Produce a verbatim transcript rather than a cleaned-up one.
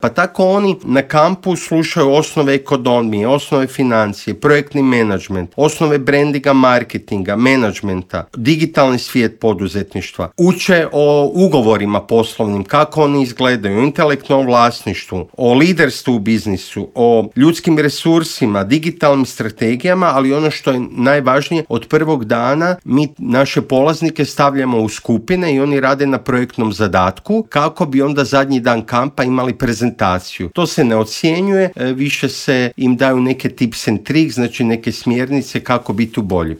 Pa tako oni na kampu slušaju osnove ekonomije, osnove financije, projektni menadžment, osnove brandinga, marketinga, menadžmenta, digitalni svijet poduzetništva. Uče o ugovorima poslovnim, kako oni izgledaju, o intelektualnom vlasništvu, o liderstvu u biznisu, o ljudskim resursima, digitalnim strategijama, ali ono što je najvažnije, od prvog dana mi naše polaznike stavljamo u skupine i oni rade na projektnom zadatku kako bi onda zadnji dan kampa imali prezentaciju. To se ne ocjenjuje, više se im daju neke tips and tricks, znači neke smjernice kako biti bolji.